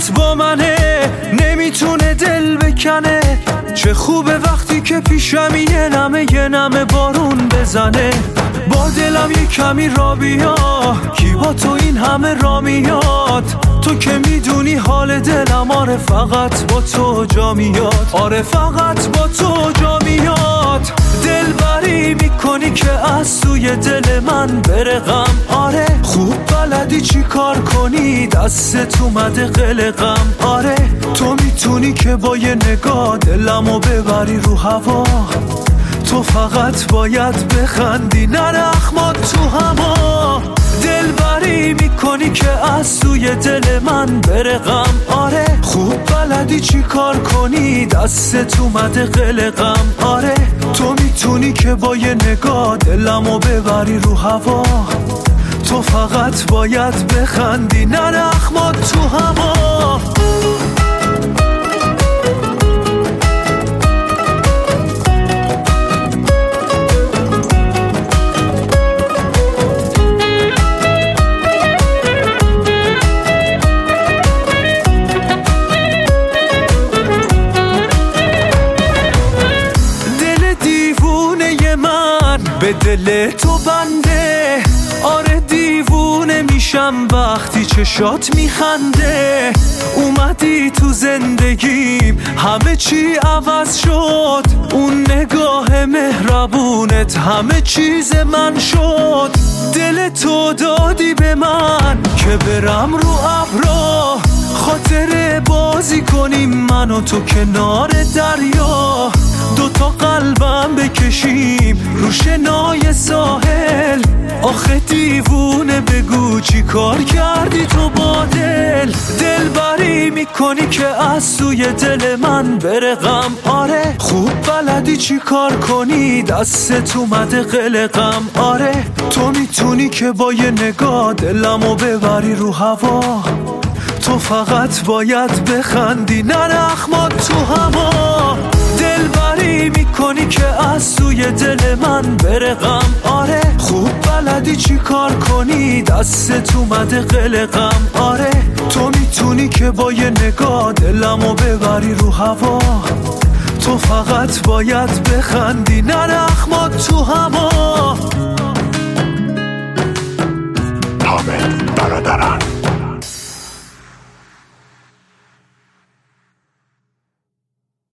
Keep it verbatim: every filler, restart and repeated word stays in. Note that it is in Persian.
فقط با منه، نمیتونه دل بکنه. چه خوبه وقتی که پیشم یه نمه یه نمه بارون بزنه. با دلم یه کمی را بیا، کی با تو این همه را میاد. تو که میدونی حال دلم، آره فقط با تو جا میاد. آره فقط با تو جا میاد. دل بری میکنی که از سوی دل من بره غم. آره خوب بلدی چی کار کنی، دستت اومده قلقم. آره تو میتونی که با یه نگاه دلمو ببری رو هوا. تو فقط باید بخندی نره اخمات تو هوا. دل بری میکنی که از سوی دل من بره غم. آره خوب بلدی چی کار کنی، دستت اومده قلقم. آره تو میتونی که با یه نگاه دلمو ببری رو هوا. تو فقط باید بخندی نره اخمات تو هوا. به دل تو بنده، آره دیوونه میشم وقتی چشات میخنده. اومدی تو زندگیم همه چی عوض شد، اون نگاه مهربونت همه چیز من شد. دل تو دادی به من که برم رو ابرا، خاطر بازی کنیم من و تو کنار دریا. دوتا قلبم بکشیم رو شنای ساحل. آخه دیوونه بگو چی کار کردی تو با دل. دل بری میکنی که از سوی دل من بره غم. آره خوب بلدی چی کار کنی، دستت اومده قلقم. آره تو میتونی که با یه نگاه دلمو ببری رو هوا. تو فقط باید بخندی نره اخمات تو هوا. دل بری میکنی که از سوی دل من بره غم. آره خوب بلدی چی کار کنی، دستت اومده قلقم. آره تو میتونی که با یه نگاه دلمو ببری رو هوا. تو فقط باید بخندی نره اخمات تو هوا. حامد برادران.